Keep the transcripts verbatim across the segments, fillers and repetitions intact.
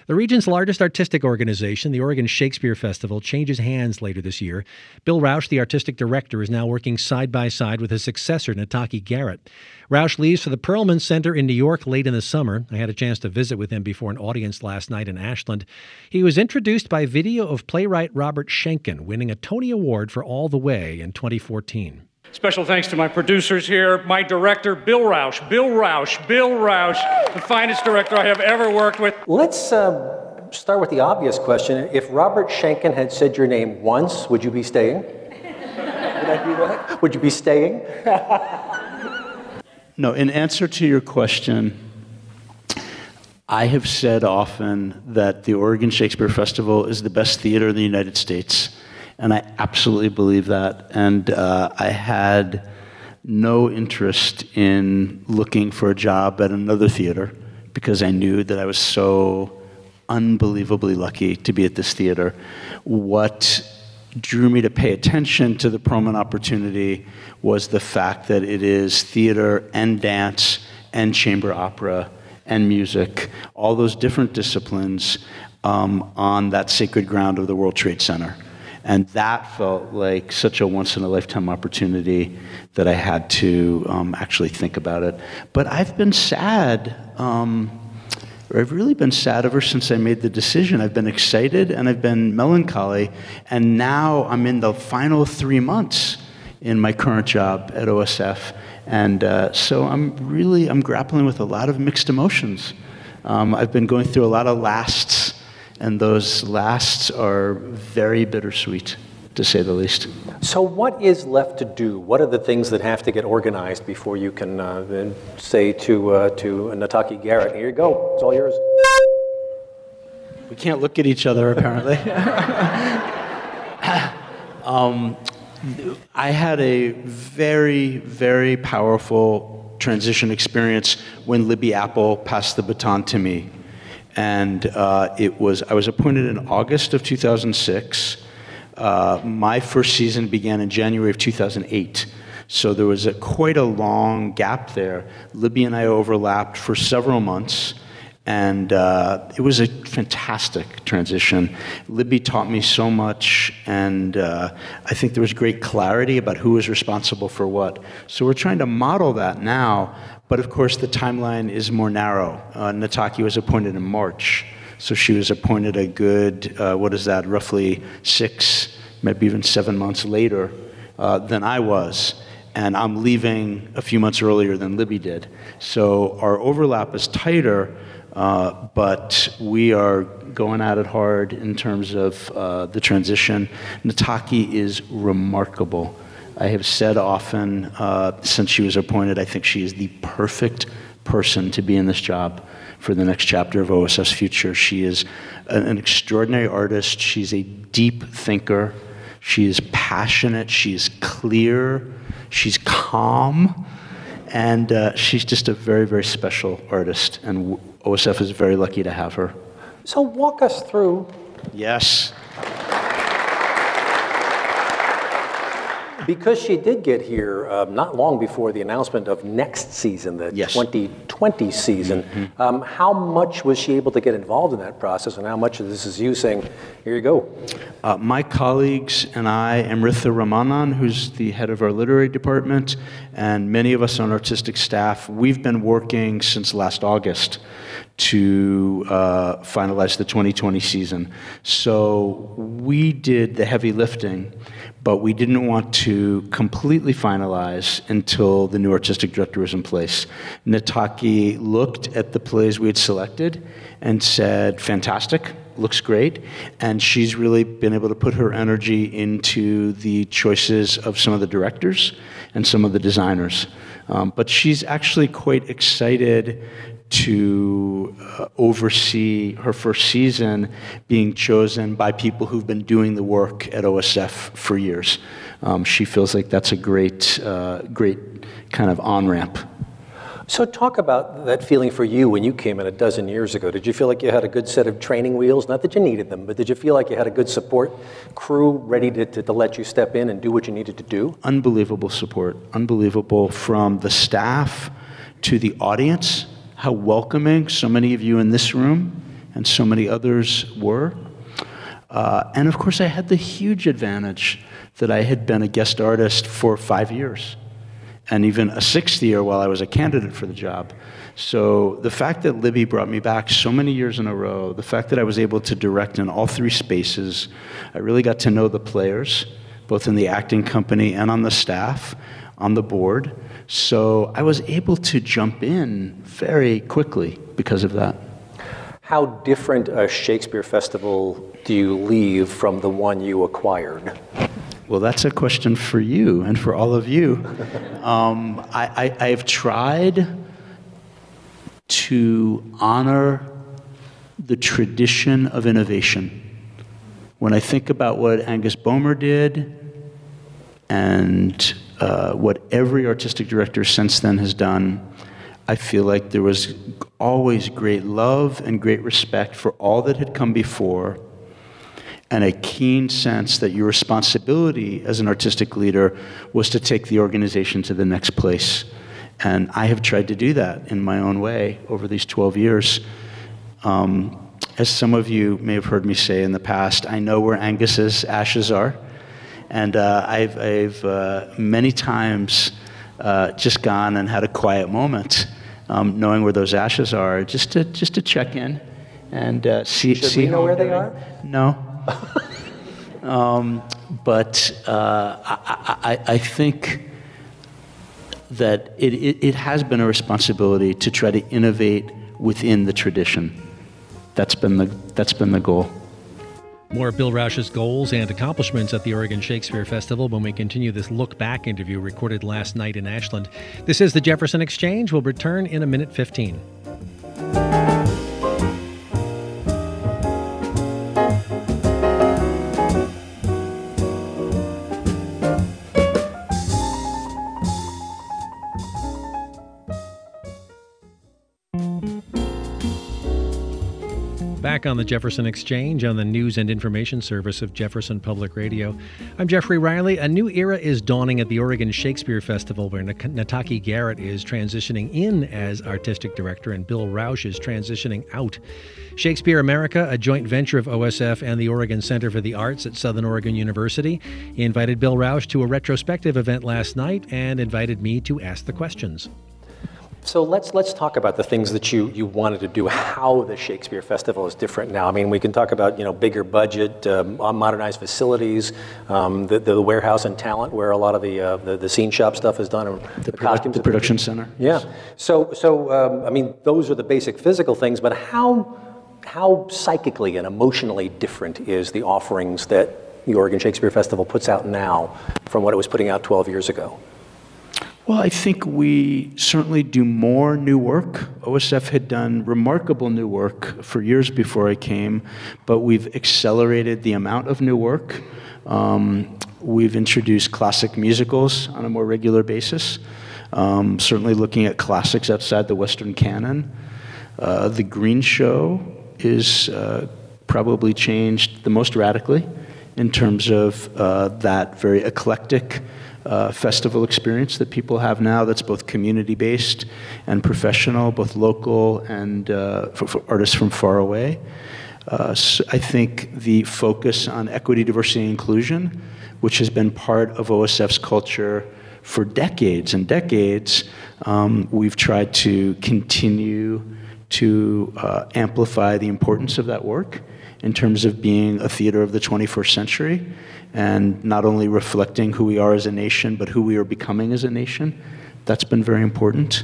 The region's largest artistic organization, the Oregon Shakespeare Festival, changes hands later this year. Bill Rausch, the artistic director, is now working side by side with his successor, Nataki Garrett. Rausch leaves for the Perelman Center in New York late in the summer. I had a chance to visit with him before an audience last night in Ashland. He was introduced by video of playwright Robert Schenken, winning a Tony Award for All the Way in twenty fourteen. Special thanks to my producers here, my director, Bill Rausch. Bill Rausch, Bill Rausch, the finest director I have ever worked with. Let's uh, start with the obvious question. If Robert Schenken had said your name once, would you be staying? Would I be what? Would you be staying? No, in answer to your question, I have said often that the Oregon Shakespeare Festival is the best theater in the United States. And I absolutely believe that. And uh, I had no interest in looking for a job at another theater because I knew that I was so unbelievably lucky to be at this theater. What drew me to pay attention to the Perelman opportunity was the fact that it is theater and dance and chamber opera and music, all those different disciplines um, on that sacred ground of the World Trade Center. And that felt like such a once-in-a-lifetime opportunity that I had to um, actually think about it. But I've been sad, um, or I've really been sad ever since I made the decision. I've been excited and I've been melancholy, and now I'm in the final three months in my current job at O S F. And uh, so I'm really, I'm grappling with a lot of mixed emotions. Um, I've been going through a lot of lasts, and those lasts are very bittersweet, to say the least. So what is left to do? What are the things that have to get organized before you can uh, then say to uh, to Nataki Garrett, here you go, it's all yours? We can't look at each other, apparently. um, I had a very, very powerful transition experience when Libby Apple passed the baton to me. And uh, it was, I was appointed in August of two thousand six. Uh, my first season began in January of two thousand eight. So there was a, quite a long gap there. Libby and I overlapped for several months, and uh, it was a fantastic transition. Libby taught me so much, and uh, I think there was great clarity about who was responsible for what. So we're trying to model that now. But of course, the timeline is more narrow. Uh, Nataki was appointed in March, so she was appointed a good, uh, what is that, roughly six, maybe even seven months later uh, than I was. And I'm leaving a few months earlier than Libby did. So our overlap is tighter, uh, but we are going at it hard in terms of uh, the transition. Nataki is remarkable. I have said often, uh, since she was appointed, I think she is the perfect person to be in this job for the next chapter of O S F's future. She is an, an extraordinary artist. She's a deep thinker. She is passionate. She is clear. She's calm. And uh, she's just a very, very special artist. And O S F is very lucky to have her. So walk us through. Yes. Because she did get here uh, not long before the announcement of next season, the yes. twenty twenty season. Mm-hmm. Um, how much was she able to get involved in that process, and how much of this is you saying, here you go? Uh, my colleagues and I, Amritha Ramanan, who's the head of our literary department, and many of us on artistic staff, we've been working since last August to uh, finalize the twenty twenty season. So we did the heavy lifting, but we didn't want to completely finalize until the new artistic director was in place. Nataki looked at the plays we had selected and said, fantastic, looks great, and she's really been able to put her energy into the choices of some of the directors and some of the designers. Um, but she's actually quite excited to uh, oversee her first season being chosen by people who've been doing the work at O S F for years. Um, she feels like that's a great, uh, great kind of on-ramp. So talk about that feeling for you when you came in a dozen years ago. Did you feel like you had a good set of training wheels? Not that you needed them, but did you feel like you had a good support crew ready to, to, to let you step in and do what you needed to do? Unbelievable support. Unbelievable from the staff to the audience. How welcoming so many of you in this room and so many others were. Uh, and of course, I had the huge advantage that I had been a guest artist for five years, and even a sixth year while I was a candidate for the job. So the fact that Libby brought me back so many years in a row, the fact that I was able to direct in all three spaces, I really got to know the players, both in the acting company and on the staff, on the board. So I was able to jump in very quickly because of that. How different a Shakespeare Festival do you leave from the one you acquired? Well, that's a question for you and for all of you. um, I, I, I've tried to honor the tradition of innovation. When I think about what Angus Bomer did and uh, what every artistic director since then has done, I feel like there was always great love and great respect for all that had come before, and a keen sense that your responsibility as an artistic leader was to take the organization to the next place. And I have tried to do that in my own way over these twelve years. Um, as some of you may have heard me say in the past, I know where Angus's ashes are. And uh, I've, I've uh, many times uh, just gone and had a quiet moment, um, knowing where those ashes are, just to just to check in and uh, see. Should see we know where they are? No. um, but uh, I, I, I think that it, it, it has been a responsibility to try to innovate within the tradition. That's been the that's been the goal. More of Bill Rausch's goals and accomplishments at the Oregon Shakespeare Festival when we continue this Look Back interview recorded last night in Ashland. This is the Jefferson Exchange. We'll return in a minute fifteen. Back on the Jefferson Exchange on the news and information service of Jefferson Public Radio. I'm Jeffrey Riley. A new era is dawning at the Oregon Shakespeare Festival, where Nataki Garrett is transitioning in as artistic director and Bill Rausch is transitioning out. Shakespeare America, a joint venture of O S F and the Oregon Center for the Arts at Southern Oregon University, invited Bill Rausch to a retrospective event last night and invited me to ask the questions. So let's let's talk about the things that you, you wanted to do, how the Shakespeare Festival is different now. I mean, we can talk about, you know, bigger budget, um, modernized facilities, um, the, the warehouse and talent where a lot of the uh, the, the scene shop stuff is done, or the, the produ- costumes. The production center. Yeah. So, so um, I mean, those are the basic physical things, but how how psychically and emotionally different is the offerings that the Oregon Shakespeare Festival puts out now from what it was putting out twelve years ago? Well, I think we certainly do more new work. O S F had done remarkable new work for years before I came, but we've accelerated the amount of new work. Um, we've introduced classic musicals on a more regular basis, um, certainly looking at classics outside the Western canon. Uh, the Green Show is uh, probably changed the most radically in terms of uh, that very eclectic Uh, festival experience that people have now that's both community-based and professional, both local and uh, for, for artists from far away. Uh, so I think the focus on equity, diversity, and inclusion, which has been part of O S F's culture for decades and decades, um, we've tried to continue to uh, amplify the importance of that work in terms of being a theater of the twenty-first century, and not only reflecting who we are as a nation, but who we are becoming as a nation. That's been very important.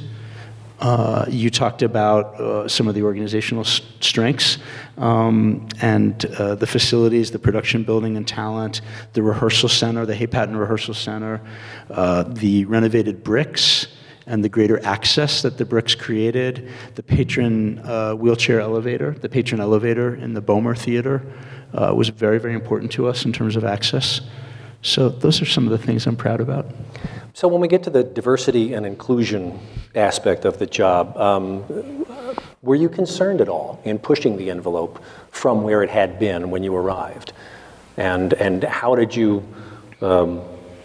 Uh, you talked about uh, some of the organizational s- strengths um, and uh, the facilities, the production building and talent, the rehearsal center, the Hay Patten Rehearsal Center, uh, the renovated bricks, and the greater access that the bricks created, the patron uh, wheelchair elevator, the patron elevator in the Bomer Theater uh, was very, very important to us in terms of access. So those are some of the things I'm proud about. So when we get to the diversity and inclusion aspect of the job, um, were you concerned at all in pushing the envelope from where it had been when you arrived? And, and how did you um,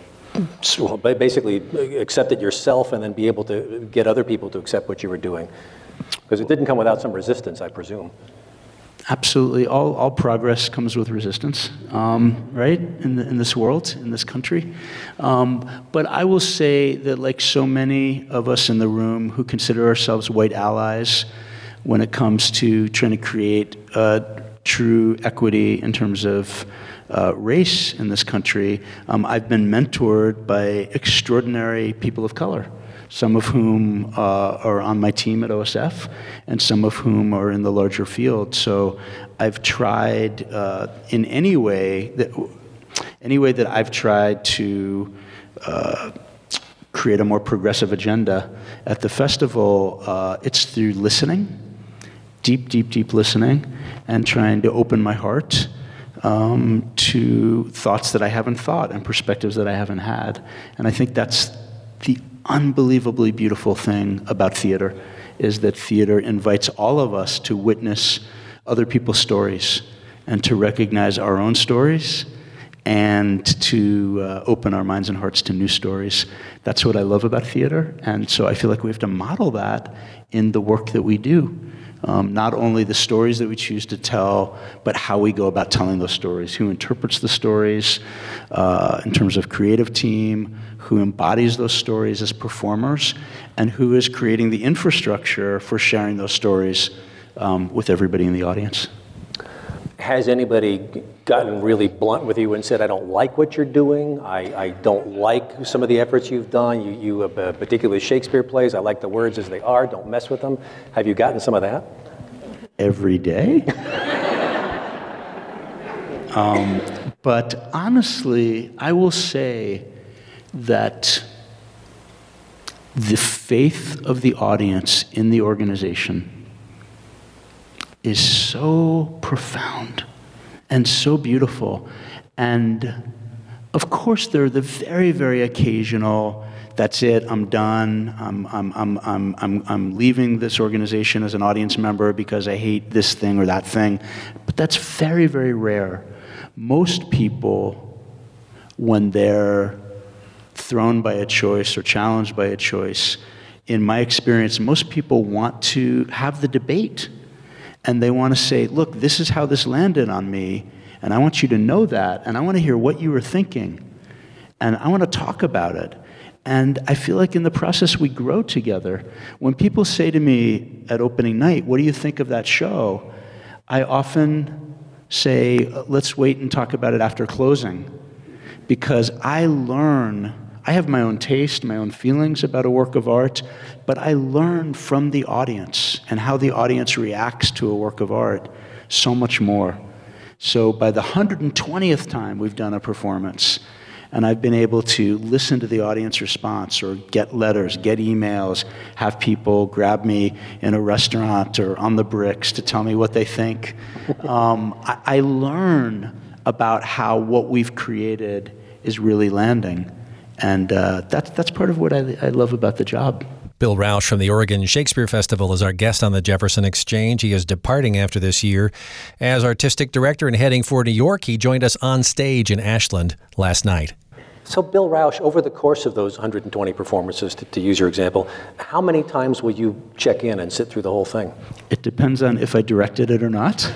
So basically accept it yourself and then be able to get other people to accept what you were doing? Because it didn't come without some resistance, I presume. Absolutely. All all progress comes with resistance, um, right? In the, in this world, in this country. Um, but I will say that, like so many of us in the room who consider ourselves white allies, when it comes to trying to create uh, true equity in terms of uh, race in this country, um, I've been mentored by extraordinary people of color. Some of whom uh, are on my team at O S F, and some of whom are in the larger field. So I've tried uh, in any way that, any way that I've tried to uh, create a more progressive agenda at the festival, uh, it's through listening, deep, deep, deep listening, and trying to open my heart um, to thoughts that I haven't thought and perspectives that I haven't had. And I think that's the unbelievably beautiful thing about theater, is that theater invites all of us to witness other people's stories and to recognize our own stories and to uh, open our minds and hearts to new stories. That's what I love about theater, and so I feel like we have to model that in the work that we do. Um, not only the stories that we choose to tell, but how we go about telling those stories, who interprets the stories uh, in terms of creative team, who embodies those stories as performers, and who is creating the infrastructure for sharing those stories um, with everybody in the audience. Has anybody gotten really blunt with you and said, I don't like what you're doing, I, I don't like some of the efforts you've done, you, you have uh, particularly Shakespeare plays, I like the words as they are, don't mess with them? Have you gotten some of that? Every day. um, but honestly, I will say that the faith of the audience in the organization is so profound and so beautiful. And of course, there are the very, very occasional, that's it, I'm done, I'm, I'm, I'm, I'm, I'm, I'm leaving this organization as an audience member because I hate this thing or that thing. But that's very, very rare. Most people, when they're thrown by a choice or challenged by a choice, in my experience, most people want to have the debate. And they want to say, look, this is how this landed on me, and I want you to know that, and I want to hear what you were thinking, and I want to talk about it. And I feel like in the process we grow together. When people say to me at opening night, what do you think of that show? I often say, let's wait and talk about it after closing. Because I learn, I have my own taste, my own feelings about a work of art, but I learn from the audience and how the audience reacts to a work of art so much more. So by the one hundred twentieth time we've done a performance, and I've been able to listen to the audience response or get letters, get emails, have people grab me in a restaurant or on the bricks to tell me what they think, um, I, I learn about how what we've created is really landing. And uh, that's, that's part of what I, I love about the job. Bill Rauch from the Oregon Shakespeare Festival is our guest on the Jefferson Exchange. He is departing after this year. As artistic director and heading for New York, he joined us on stage in Ashland last night. So Bill Rauch, over the course of those one hundred twenty performances, to, to use your example, how many times will you check in and sit through the whole thing? It depends on if I directed it or not.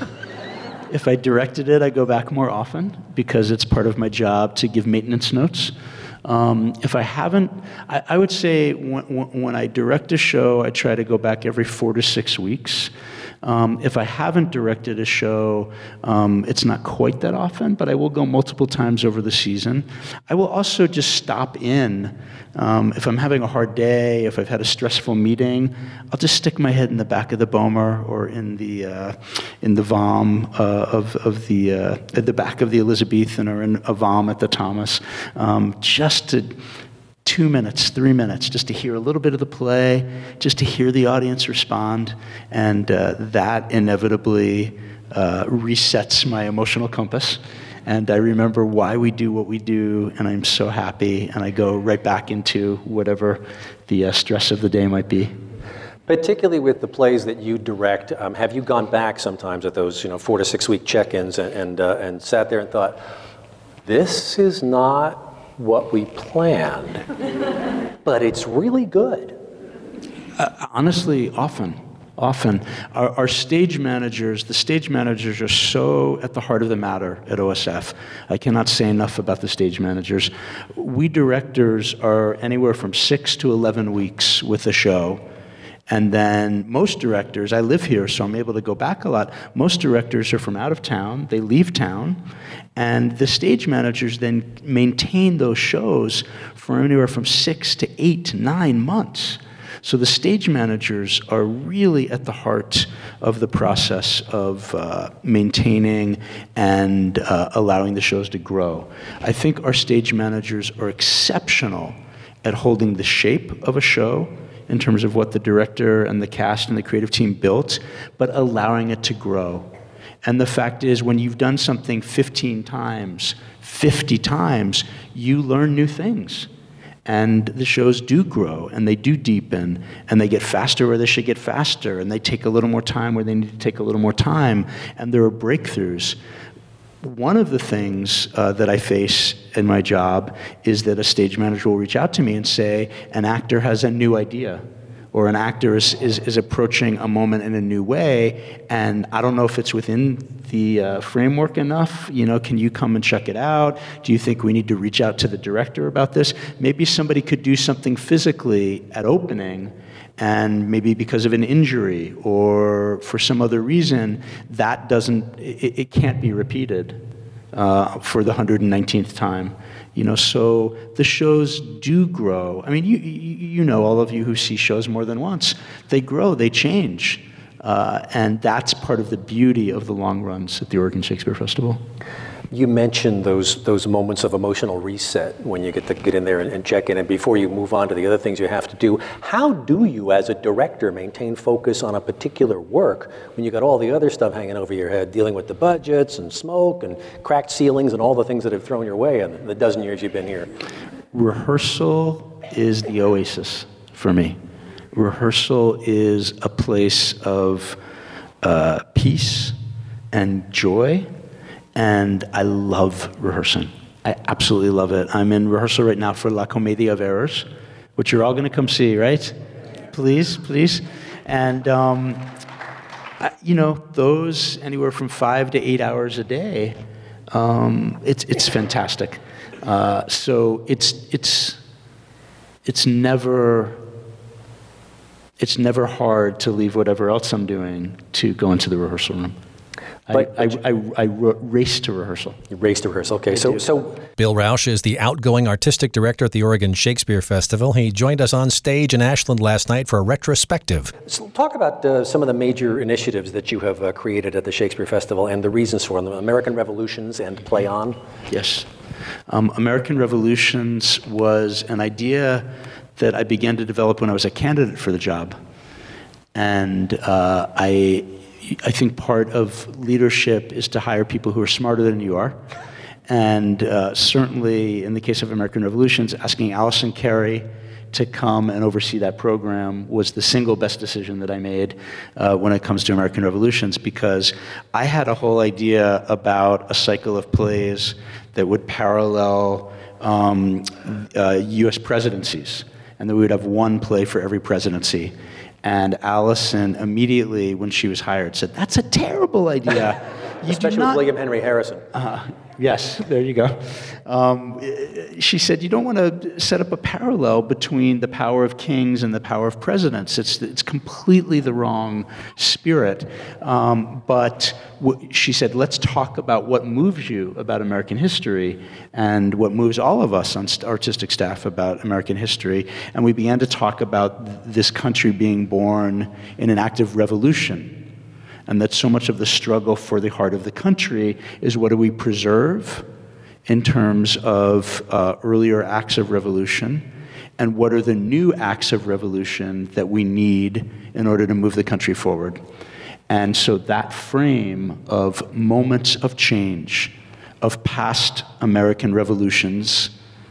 If I directed it, I go back more often because it's part of my job to give maintenance notes. Um, if I haven't, I, I would say when, when I direct a show, I try to go back every four to six weeks. Um, if I haven't directed a show, um, it's not quite that often, but I will go multiple times over the season. I will also just stop in. Um, if I'm having a hard day, if I've had a stressful meeting, I'll just stick my head in the back of the Bomer or in the uh, in the V O M uh, of of the uh, at the back of the Elizabethan or in a V O M at the Thomas, um, just to. Two minutes, three minutes, just to hear a little bit of the play, just to hear the audience respond, and uh, that inevitably uh, resets my emotional compass. And I remember why we do what we do, and I'm so happy, and I go right back into whatever the uh, stress of the day might be. Particularly with the plays that you direct, um, have you gone back sometimes at those, you know, four to six week check-ins and and, uh, and sat there and thought, this is not what we planned, but it's really good? Uh, honestly, often, often. Our, our stage managers, the stage managers are so at the heart of the matter at O S F. I cannot say enough about the stage managers. We directors are anywhere from six to eleven weeks with a show. And then most directors, I live here, so I'm able to go back a lot. Most directors are from out of town. They leave town. And the stage managers then maintain those shows for anywhere from six to eight to nine months. So the stage managers are really at the heart of the process of uh, maintaining and uh, allowing the shows to grow. I think our stage managers are exceptional at holding the shape of a show in terms of what the director and the cast and the creative team built, but allowing it to grow. And the fact is, when you've done something fifteen times, fifty times, you learn new things. And the shows do grow, and they do deepen, and they get faster where they should get faster, and they take a little more time where they need to take a little more time, and there are breakthroughs. One of the things uh, that I face in my job is that a stage manager will reach out to me and say, an actor has a new idea, or an actor is, is, is approaching a moment in a new way, and I don't know if it's within the uh, framework enough. You know, can you come and check it out? Do you think we need to reach out to the director about this? Maybe somebody could do something physically at opening, and maybe because of an injury or for some other reason, that doesn't, it, it can't be repeated uh, for the one hundred nineteenth time. You know, so the shows do grow. I mean, you, you you know, all of you who see shows more than once, they grow, they change. Uh, and that's part of the beauty of the long runs at the Oregon Shakespeare Festival. You mentioned those those moments of emotional reset when you get to get in there and, and check in, and before you move on to the other things you have to do. How do you, as a director, maintain focus on a particular work when you got all the other stuff hanging over your head, dealing with the budgets and smoke and cracked ceilings and all the things that have thrown your way in the dozen years you've been here? Rehearsal is the oasis for me. Rehearsal is a place of uh, peace and joy. And I love rehearsing. I absolutely love it. I'm in rehearsal right now for La Comedia of Errors, which you're all going to come see, right? Please, please. And, um, I, you know, those anywhere from five to eight hours a day, um, it's it's fantastic. Uh, so it's it's it's never it's never hard to leave whatever else I'm doing to go into the rehearsal room. But, I, I, I, I race to rehearsal. You race to rehearsal. Okay, so so Bill Rauch is the outgoing artistic director at the Oregon Shakespeare Festival. He joined us on stage in Ashland last night for a retrospective. So talk about uh, some of the major initiatives that you have uh, created at the Shakespeare Festival and the reasons for them. American Revolutions and Play On. Yes. Um, American Revolutions was an idea that I began to develop when I was a candidate for the job. And uh, I... I think part of leadership is to hire people who are smarter than you are. And uh, certainly, in the case of American Revolutions, asking Allison Carey to come and oversee that program was the single best decision that I made uh, when it comes to American Revolutions, because I had a whole idea about a cycle of plays that would parallel um, uh, U S presidencies, and that we would have one play for every presidency. And Allison immediately, when she was hired, said, "That's a terrible idea." You Especially not... with William Henry Harrison. Uh, yes, there you go. Um, she said, "You don't want to set up a parallel between the power of kings and the power of presidents. It's it's completely the wrong spirit." Um, but w- she said, "Let's talk about what moves you about American history and what moves all of us on st- artistic staff about American history." And we began to talk about th- this country being born in an active revolution. And that so much of the struggle for the heart of the country is, what do we preserve in terms of uh, earlier acts of revolution, and what are the new acts of revolution that we need in order to move the country forward? And so that frame of moments of change, of past American revolutions,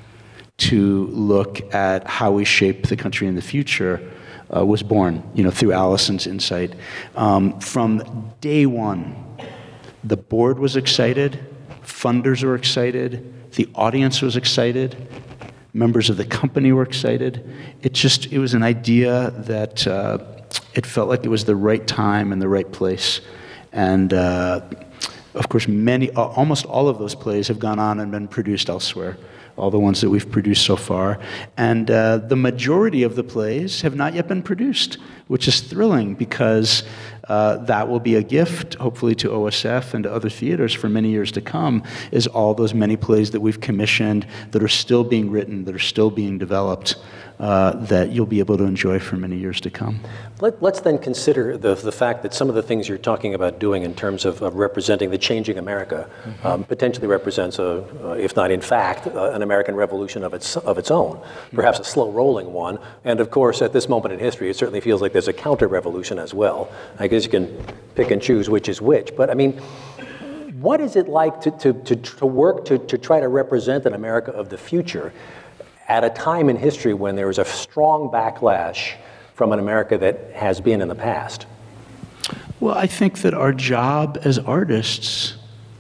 to look at how we shape the country in the future, Uh, was born, you know, through Allison's insight. Um, from day one, the board was excited, funders were excited, the audience was excited, members of the company were excited. It just, it was an idea that uh, it felt like it was the right time and the right place. And uh, of course, many, almost all of those plays have gone on and been produced elsewhere, all the ones that we've produced so far. And uh, the majority of the plays have not yet been produced, which is thrilling because uh, that will be a gift, hopefully, to O S F and to other theaters for many years to come, is all those many plays that we've commissioned that are still being written, that are still being developed, uh, that you'll be able to enjoy for many years to come. Let, let's then consider the, the fact that some of the things you're talking about doing in terms of, of representing the changing America mm-hmm. um, potentially represents, a, uh, if not in fact, uh, an American revolution of its of its own, perhaps a slow-rolling one. And of course, at this moment in history, it certainly feels like there's a counter-revolution as well. I guess you can pick and choose which is which. But I mean, what is it like to, to, to, to work to, to try to represent an America of the future at a time in history when there is a strong backlash from an America that has been in the past? Well, I think that our job as artists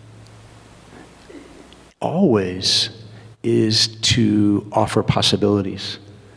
always is to offer possibilities.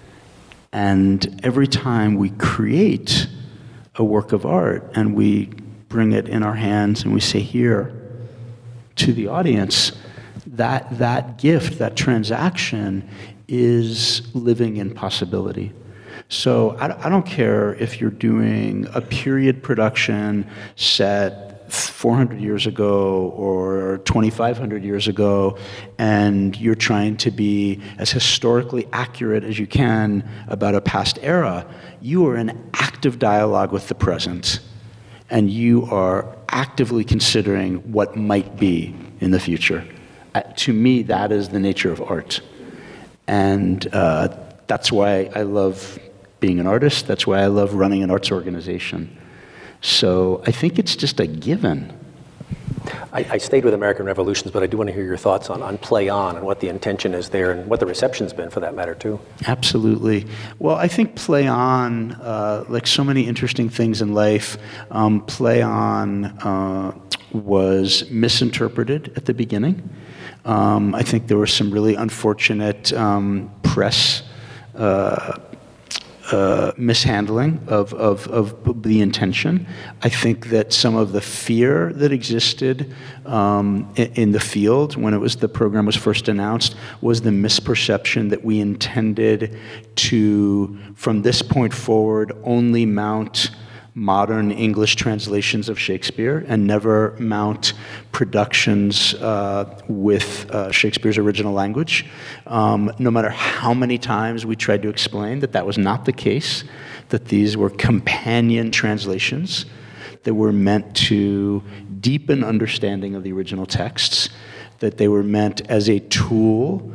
And every time we create a work of art and we bring it in our hands and we say, here, to the audience, that that gift, that transaction is living in possibility. So I, I don't care if you're doing a period production set four hundred years ago or twenty-five hundred years ago, and you're trying to be as historically accurate as you can about a past era. You are in active dialogue with the present, and you are actively considering what might be in the future. Uh, to me, that is the nature of art. And uh, that's why I love being an artist. That's why I love running an arts organization. So I think it's just a given. I, I stayed with American Revolutions, but I do want to hear your thoughts on, on Play On and what the intention is there and what the reception's been for that matter, too. Absolutely. Well, I think Play On, uh, like so many interesting things in life, um, Play On uh, was misinterpreted at the beginning. Um, I think there were some really unfortunate um, press uh, uh, mishandling of, of, of the intention. I think that some of the fear that existed um, in, in the field when it was the program was first announced was the misperception that we intended to, from this point forward, only mount modern English translations of Shakespeare and never mount productions uh, with uh, Shakespeare's original language. Um, no matter how many times we tried to explain that that was not the case, that these were companion translations that were meant to deepen understanding of the original texts, that they were meant as a tool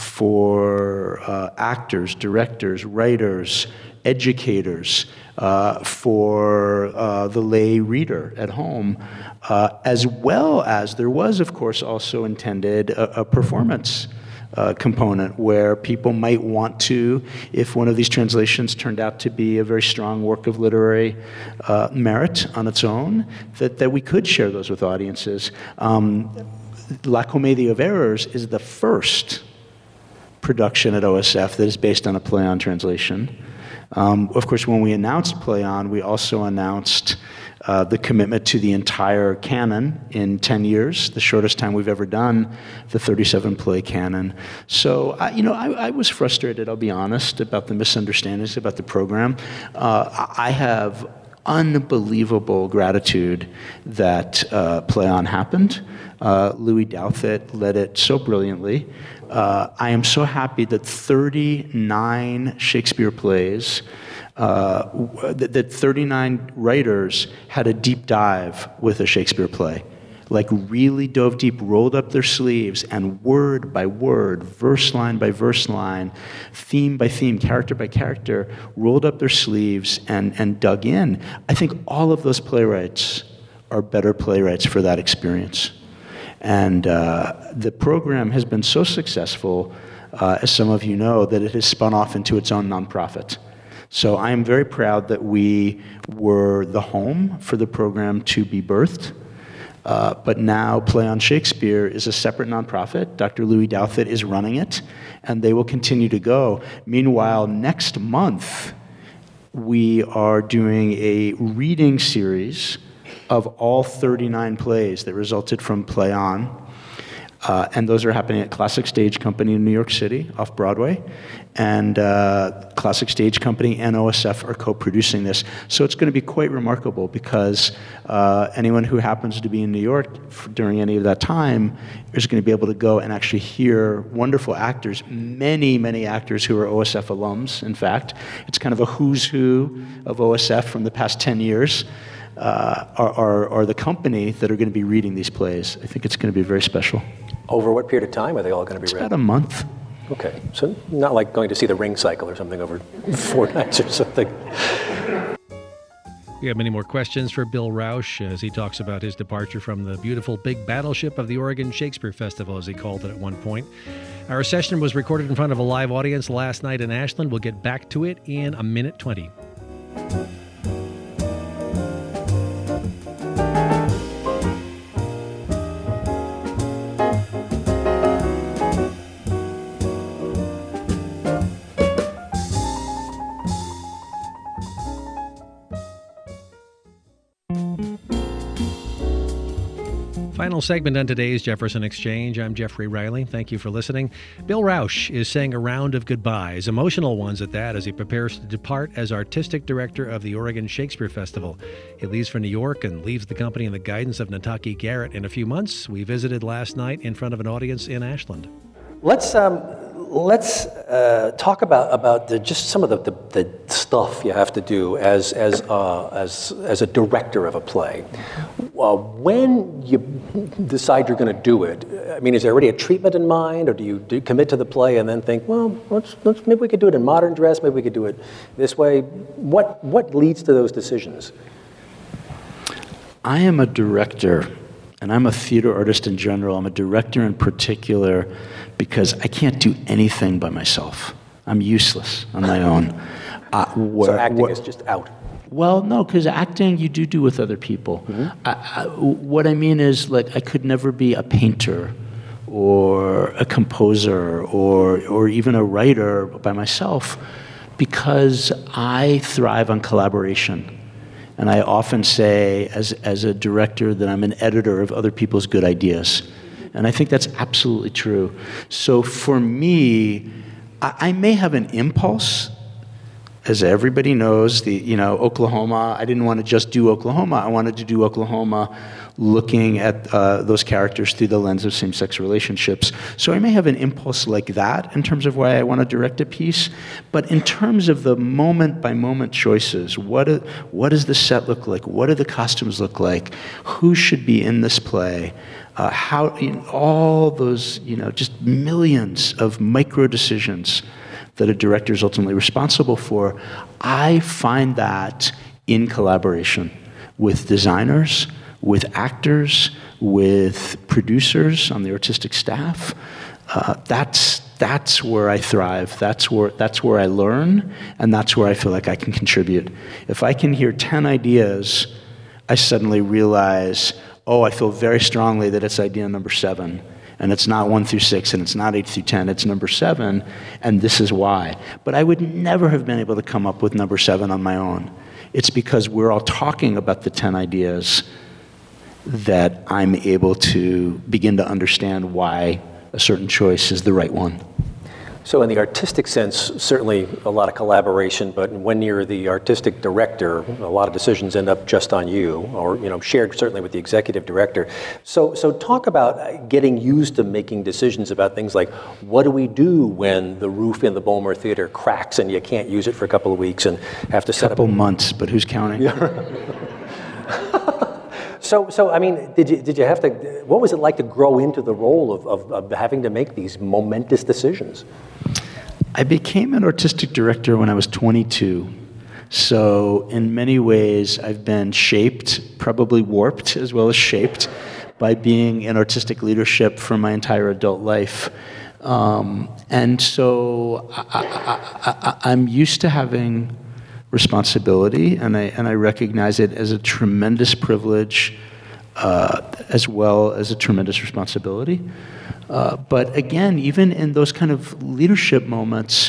for uh, actors, directors, writers, educators, uh, for uh, the lay reader at home, uh, as well as there was, of course, also intended a, a performance uh, component where people might want to, if one of these translations turned out to be a very strong work of literary uh, merit on its own, that, that we could share those with audiences. Um, La Comédie of Errors is the first production at O S F that is based on a Play On translation. Um, of course, when we announced Play On, we also announced uh, the commitment to the entire canon in ten years, the shortest time we've ever done the thirty-seven play canon. So, I, you know, I, I was frustrated, I'll be honest, about the misunderstandings about the program. Uh, I have unbelievable gratitude that uh, Play On happened. Uh, Louis Douthit led it so brilliantly. Uh, I am so happy that thirty-nine Shakespeare plays, uh, that, that thirty-nine writers had a deep dive with a Shakespeare play, like really dove deep, rolled up their sleeves, and word by word, verse line by verse line, theme by theme, character by character, rolled up their sleeves and, and dug in. I think all of those playwrights are better playwrights for that experience. And uh, the program has been so successful, uh, as some of you know, that it has spun off into its own nonprofit. So I am very proud that we were the home for the program to be birthed. Uh, but now Play On Shakespeare is a separate nonprofit. Doctor Louis Douthit is running it, and they will continue to go. Meanwhile, next month, we are doing a reading series of all thirty-nine plays that resulted from Play On. Uh, and those are happening at Classic Stage Company in New York City, off Broadway. And uh, Classic Stage Company and O S F are co-producing this. So it's going to be quite remarkable because uh, anyone who happens to be in New York f- during any of that time is going to be able to go and actually hear wonderful actors, many, many actors who are O S F alums, in fact. It's kind of a who's who of O S F from the past ten years. Uh, are, are, are the company that are going to be reading these plays. I think it's going to be very special. Over what period of time are they all going to be it's read? About a month. Okay, so not like going to see the Ring Cycle or something over four nights or something. We have many more questions for Bill Rauch as he talks about his departure from the beautiful big battleship of the Oregon Shakespeare Festival, as he called it at one point. Our session was recorded in front of a live audience last night in Ashland. We'll get back to it in a minute twenty. Final segment on today's Jefferson Exchange. I'm Jeffrey Riley. Thank you for listening. Bill Rauch is saying a round of goodbyes, emotional ones at that, as he prepares to depart as artistic director of the Oregon Shakespeare Festival. He leaves for New York and leaves the company in the guidance of Nataki Garrett in a few months. We visited last night in front of an audience in Ashland. Let's um, let's uh, talk about about the, just some of the, the, the stuff you have to do as as uh, as as a director of a play. Uh, when you decide you're going to do it, I mean, is there already a treatment in mind, or do you do commit to the play and then think, well, let's, let's maybe we could do it in modern dress, maybe we could do it this way? What what leads to those decisions? I am a director, and I'm a theater artist in general. I'm a director in particular because I can't do anything by myself. I'm useless on my own. Uh, where, so acting where, is just out. Well, no, because acting you do do with other people. Mm-hmm. I, I, what I mean is, like, I could never be a painter or a composer or or even a writer by myself because I thrive on collaboration. And I often say, as as a director, that I'm an editor of other people's good ideas. And I think that's absolutely true. So for me, I, I may have an impulse. As everybody knows, the you know Oklahoma, I didn't want to just do Oklahoma. I wanted to do Oklahoma looking at uh, those characters through the lens of same-sex relationships. So I may have an impulse like that in terms of why I want to direct a piece. But in terms of the moment-by-moment choices, what, do, what does the set look like? What do the costumes look like? Who should be in this play? Uh, how you know, all those, you know, just millions of micro decisions that a director is ultimately responsible for, I find that in collaboration with designers, with actors, with producers on the artistic staff. Uh, that's that's where I thrive. That's where that's where I learn, and that's where I feel like I can contribute. If I can hear ten ideas, I suddenly realize, oh, I feel very strongly that it's idea number seven. And it's not one through six, and it's not eight through ten, it's number seven, and this is why. But I would never have been able to come up with number seven on my own. It's because we're all talking about the ten ideas that I'm able to begin to understand why a certain choice is the right one. So in the artistic sense, certainly a lot of collaboration, but when you're the artistic director, a lot of decisions end up just on you, or you know, shared certainly with the executive director. So so talk about getting used to making decisions about things like, what do we do when the roof in the Bowmer Theater cracks and you can't use it for a couple of weeks and have to set couple up... couple months, but who's counting? So, so I mean, did you did you have to? What was it like to grow into the role of, of, of having to make these momentous decisions? I became an artistic director when I was twenty-two. So, in many ways, I've been shaped, probably warped as well as shaped, by being in artistic leadership for my entire adult life. Um, and so, I, I, I, I'm used to having responsibility, and I and I recognize it as a tremendous privilege, uh, as well as a tremendous responsibility. Uh, but again, even in those kind of leadership moments,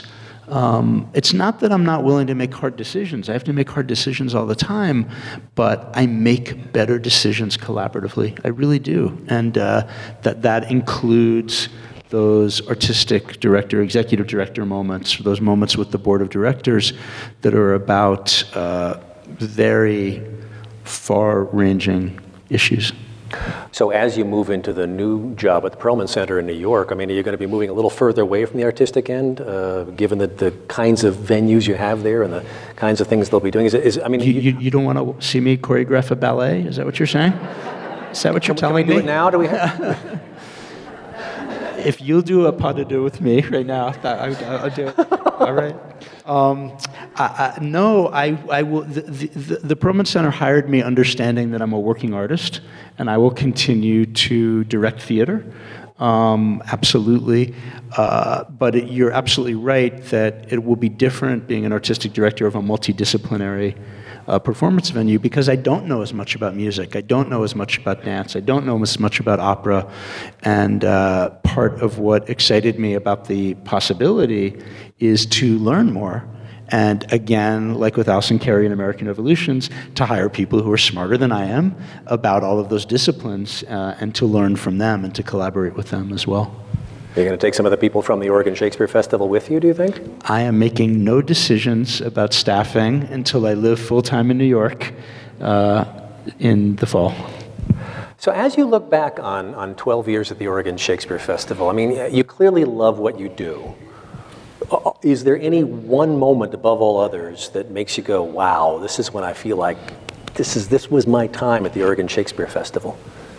Um, it's not that I'm not willing to make hard decisions. I have to make hard decisions all the time, but I make better decisions collaboratively. I really do. And uh, that, that includes those artistic director, executive director moments, those moments with the board of directors that are about uh, very far-ranging issues. So as you move into the new job at the Perelman Center in New York, I mean, are you going to be moving a little further away from the artistic end, uh, given that the kinds of venues you have there and the kinds of things they'll be doing? Is, it, is I mean, you, you, you, you don't want to see me choreograph a ballet? Is that what you're saying? Is that what you're can, telling can we me? do it now? Do we have? If you'll do a pas de deux with me right now, I, I'll do it. All right. Um, I, I, no, I, I will. The, the, the Perelman Center hired me understanding that I'm a working artist, and I will continue to direct theater. Um, absolutely. Uh, but it, you're absolutely right that it will be different being an artistic director of a multidisciplinary Uh, performance venue, because I don't know as much about music. I don't know as much about dance. I don't know as much about opera. And uh, part of what excited me about the possibility is to learn more. And again, like with Alison Carey and American Revolutions, to hire people who are smarter than I am about all of those disciplines uh, and to learn from them and to collaborate with them as well. Are you going to take some of the people from the Oregon Shakespeare Festival with you, do you think? I am making no decisions about staffing until I live full-time in New York uh, in the fall. So as you look back on, on twelve years at the Oregon Shakespeare Festival, I mean, you clearly love what you do. Is there any one moment above all others that makes you go, wow, this is when I feel like this is this was my time at the Oregon Shakespeare Festival?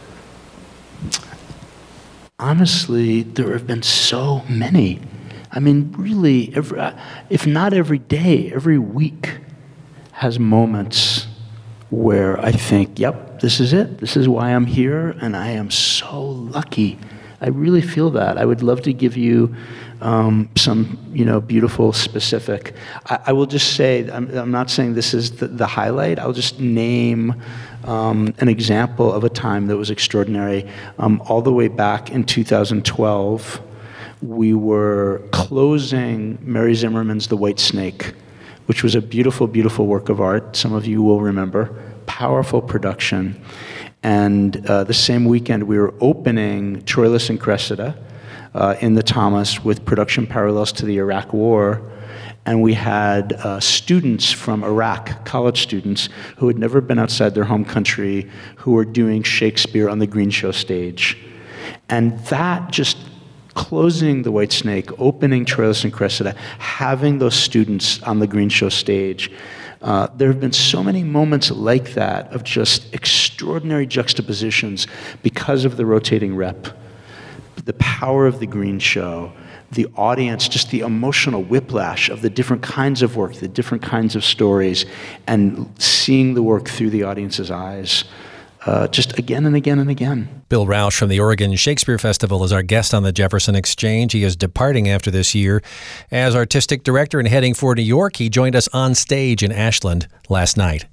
Honestly, there have been so many. I mean, really, every, if not every day, every week has moments where I think, yep, this is it. This is why I'm here, and I am so lucky. I really feel that. I would love to give you um, some, you know, beautiful specific. I, I will just say, I'm, I'm not saying this is the, the highlight. I'll just name um, an example of a time that was extraordinary. Um, all the way back in two thousand twelve, we were closing Mary Zimmerman's The White Snake, which was a beautiful, beautiful work of art. Some of you will remember. Powerful production. And uh, the same weekend, we were opening Troilus and Cressida uh, in the Thomas with production parallels to the Iraq War. And we had uh, students from Iraq, college students, who had never been outside their home country, who were doing Shakespeare on the Green Show stage. And that just closing The White Snake, opening Troilus and Cressida, having those students on the Green Show stage, Uh, there have been so many moments like that of just extraordinary juxtapositions because of the rotating rep, the power of the Green Show, the audience, just the emotional whiplash of the different kinds of work, the different kinds of stories, and seeing the work through the audience's eyes. Uh, just again and again and again. Bill Rauch from the Oregon Shakespeare Festival is our guest on the Jefferson Exchange. He is departing after this year. As artistic director and heading for New York, he joined us on stage in Ashland last night.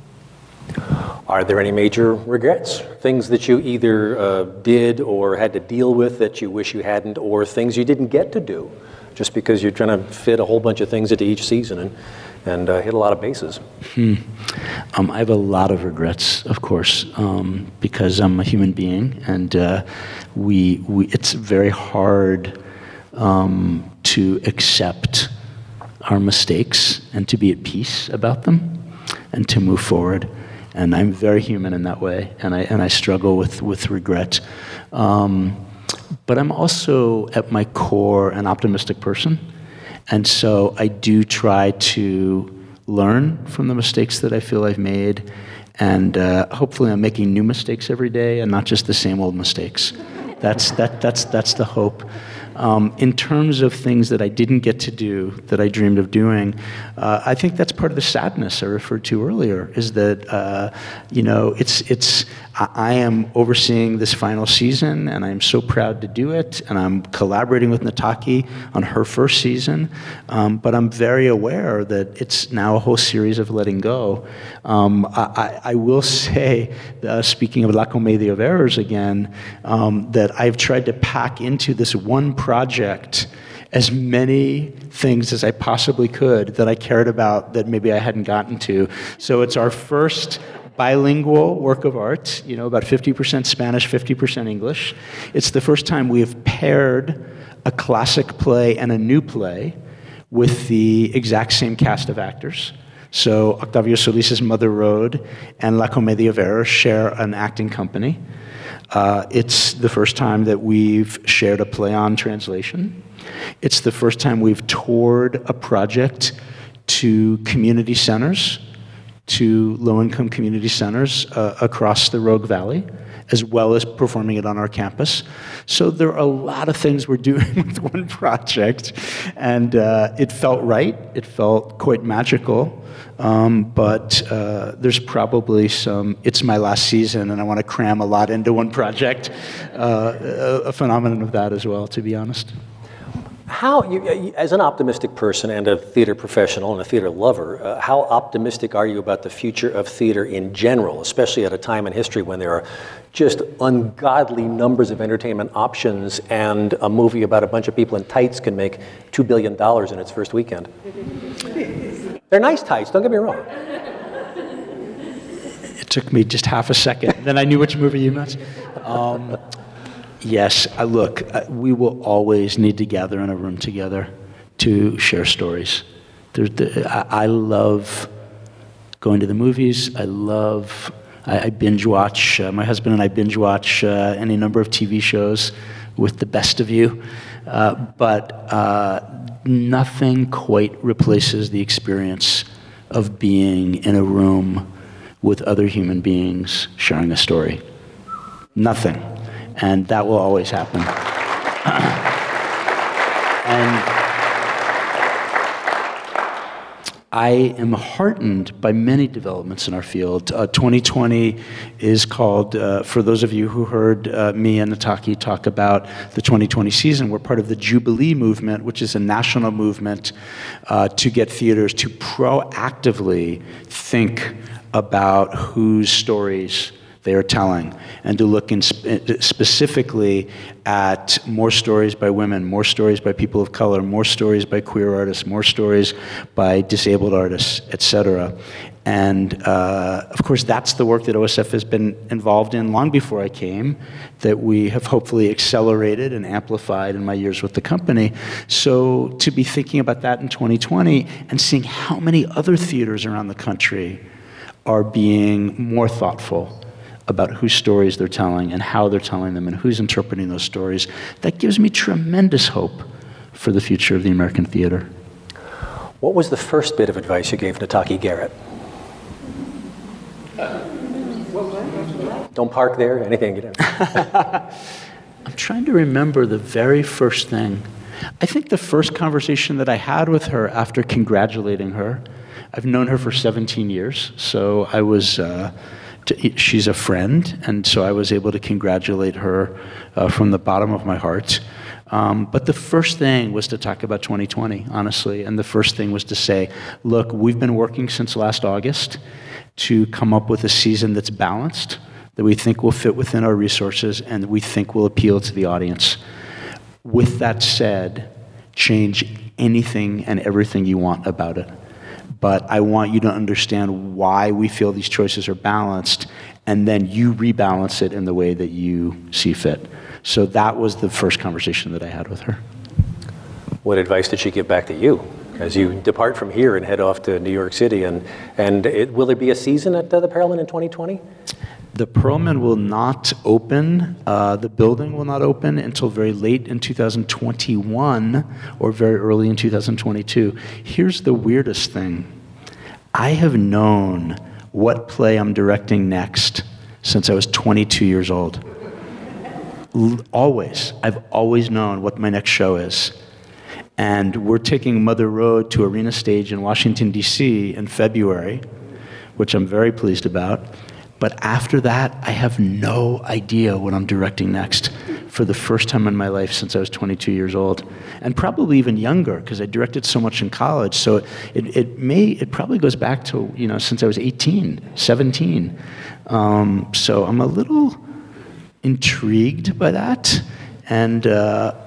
Are there any major regrets? Things that you either uh, did or had to deal with that you wish you hadn't, or things you didn't get to do just because you're trying to fit a whole bunch of things into each season and, and uh, hit a lot of bases? Hmm. Um, I have a lot of regrets, of course, um, because I'm a human being, and uh, we, we it's very hard um, to accept our mistakes and to be at peace about them and to move forward. And I'm very human in that way, and I and I struggle with with regret. Um, but I'm also, at my core, an optimistic person, and so I do try to learn from the mistakes that I feel I've made, and uh, hopefully I'm making new mistakes every day and not just the same old mistakes. That's that that's that's the hope. Um, in terms of things that I didn't get to do, that I dreamed of doing, uh, I think that's part of the sadness I referred to earlier, is that, uh, you know, it's, it's, I am overseeing this final season, and I'm so proud to do it, and I'm collaborating with Nataki on her first season, um, but I'm very aware that it's now a whole series of letting go. Um, I, I will say, uh, speaking of La Comédie of Errors again, um, that I've tried to pack into this one project as many things as I possibly could that I cared about that maybe I hadn't gotten to. So it's our first bilingual work of art, you know, about fifty percent Spanish, fifty percent English. It's the first time we have paired a classic play and a new play with the exact same cast of actors. So Octavio Solis's Mother Road and La Comedia Vera share an acting company. Uh, it's the first time that we've shared a play-on translation. It's the first time we've toured a project to community centers, to low-income community centers uh, across the Rogue Valley, as well as performing it on our campus. So there are a lot of things we're doing with one project, and uh, it felt right. It felt quite magical, um, but uh, there's probably some, it's my last season, and I want to cram a lot into one project, uh, a, a phenomenon of that as well, to be honest. How, you, as an optimistic person and a theater professional and a theater lover, uh, how optimistic are you about the future of theater in general, especially at a time in history when there are just ungodly numbers of entertainment options and a movie about a bunch of people in tights can make two billion dollars in its first weekend? They're nice tights, don't get me wrong. It took me just half a second, then I knew which movie you meant. Um, Yes, uh, look, uh, we will always need to gather in a room together to share stories. There's the, I, I love going to the movies. I love, I, I binge watch, uh, my husband and I binge watch uh, any number of T V shows with the best of you. Uh, but uh, nothing quite replaces the experience of being in a room with other human beings sharing a story. Nothing. And that will always happen. And I am heartened by many developments in our field. Uh, twenty twenty is called, uh, for those of you who heard uh, me and Nataki talk about the twenty twenty season, we're part of the Jubilee movement, which is a national movement uh, to get theaters to proactively think about whose stories they are telling, and to look in sp- specifically at more stories by women, more stories by people of color, more stories by queer artists, more stories by disabled artists, et cetera. And uh, of course, that's the work that O S F has been involved in long before I came, that we have hopefully accelerated and amplified in my years with the company. So to be thinking about that in twenty twenty and seeing how many other theaters around the country are being more thoughtful about whose stories they're telling and how they're telling them and who's interpreting those stories, that gives me tremendous hope for the future of the American theater. What was the first bit of advice you gave Nataki Garrett? Don't park there, anything you do. I'm trying to remember the very first thing. I think the first conversation that I had with her after congratulating her, I've known her for seventeen years, so I was... Uh, She's a friend, and so I was able to congratulate her uh, from the bottom of my heart. Um, but the first thing was to talk about twenty twenty, honestly, and the first thing was to say, look, we've been working since last August to come up with a season that's balanced, that we think will fit within our resources, and we think will appeal to the audience. With that said, change anything and everything you want about it. But I want you to understand why we feel these choices are balanced, and then you rebalance it in the way that you see fit. So that was the first conversation that I had with her. What advice did she give back to you as you depart from here and head off to New York City? And, and it, will there be a season at uh, the Perelman in twenty twenty? The Perelman will not open, uh, the building will not open until very late in two thousand twenty-one or very early in two thousand twenty-two. Here's the weirdest thing. I have known what play I'm directing next since I was twenty-two years old. L- always. I've always known what my next show is. And we're taking Mother Road to Arena Stage in Washington, D C in February, which I'm very pleased about. But after that, I have no idea what I'm directing next for the first time in my life since I was twenty-two years old. And probably even younger, because I directed so much in college. So it, it may, it probably goes back to, you know, since I was eighteen, seventeen. Um, so I'm a little intrigued by that. And uh,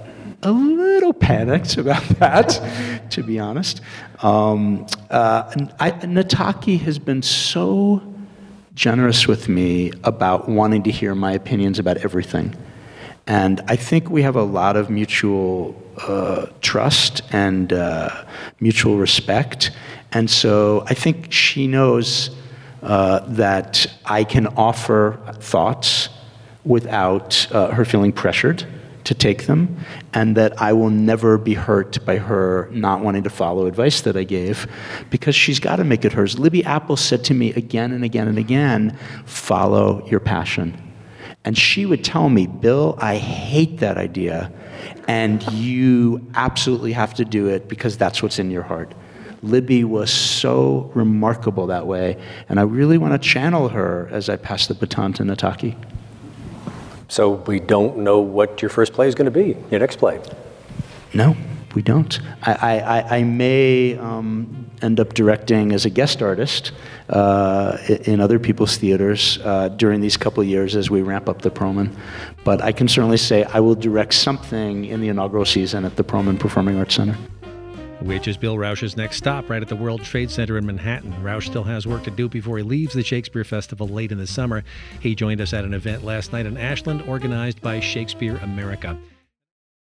a little panicked about that, to be honest. Um, uh, I, Nataki has been so generous with me about wanting to hear my opinions about everything. And I think we have a lot of mutual uh, trust and uh, mutual respect. And so I think she knows uh, that I can offer thoughts without uh, her feeling pressured to take them, and that I will never be hurt by her not wanting to follow advice that I gave, because she's got to make it hers. Libby Apple said to me again and again and again, follow your passion. And she would tell me, Bill, I hate that idea, and you absolutely have to do it because that's what's in your heart. Libby was so remarkable that way, and I really want to channel her as I pass the baton to Nataki. So we don't know what your first play is going to be, your next play? No, we don't. I, I, I may um, end up directing as a guest artist uh, in other people's theaters uh, during these couple of years as we ramp up the Perlman. But I can certainly say I will direct something in the inaugural season at the Perlman Performing Arts Center. Which is Bill Rauch's next stop, right at the World Trade Center in Manhattan. Rauch still has work to do before he leaves the Shakespeare Festival late in the summer. He joined us at an event last night in Ashland organized by Shakespeare America.